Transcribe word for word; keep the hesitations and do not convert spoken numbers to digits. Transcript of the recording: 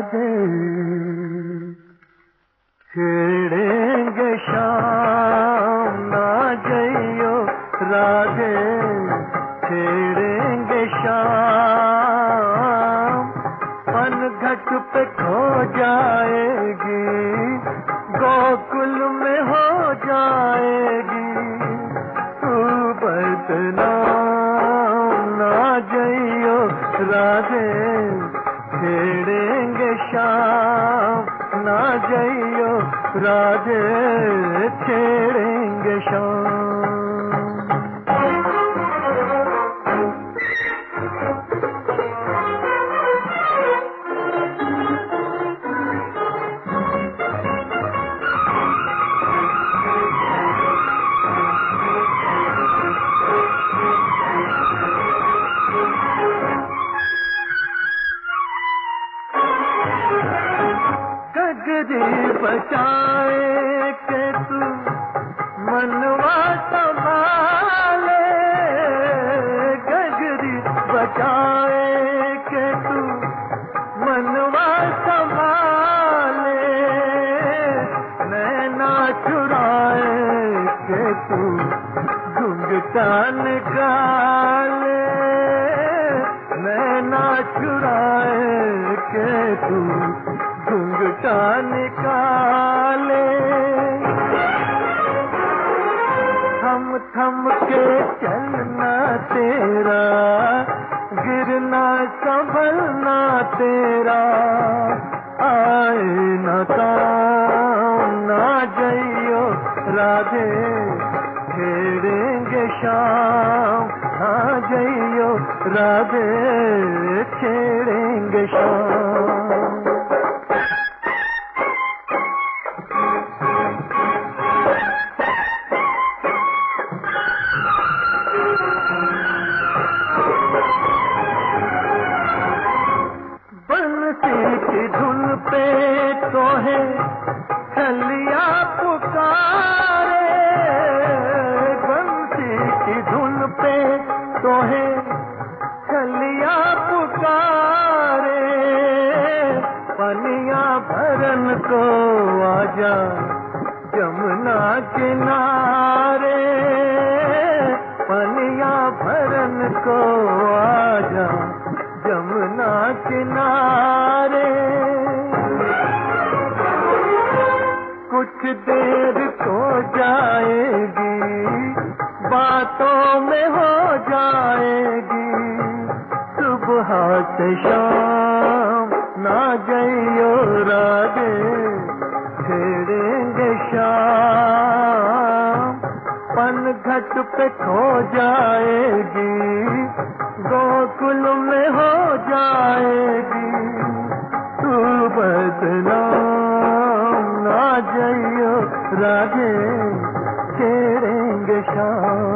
राधे छेड़ेंगे शाम ना जइयो राधे छेड़ेंगे शाम पनघट पे खो जाएगी गोकुल में हो जाएगी तू बदनाम ना जइयो राधे छेड़ेंगे शाम ना जइयो राधे छेड़ेंगे शाम। गगरी बचाए के तू मनवा संभाले गगरी बचाए के तू मनवा संभाले नैना चुराए के तू घुंघटा निकाले नैना चुराए के तू घुंघटा निकाले थम थम के चलना तेरा गिरना संभलना तेरा आए न काम ना जइयो राधे छेड़ेंगे शाम ना जइयो राधे छेड़ेंगे शाम। की धुन पे तो है छलिया पुकारे बंसी की धुन पे तो है छलिया पुकारे पनिया भरन को आजा जमुना किनारे पनिया भरन को आजा जमुना किनारे कुछ देर को जाएगी बातों में हो जाएगी सुबह से शाम ना जइयो राधे छेड़ेंगे शाम पनघट पे खो जाएगी गोकुल में हो जाएगी तू बदनाम ना जइयो राधे छेड़ेंगे शाम।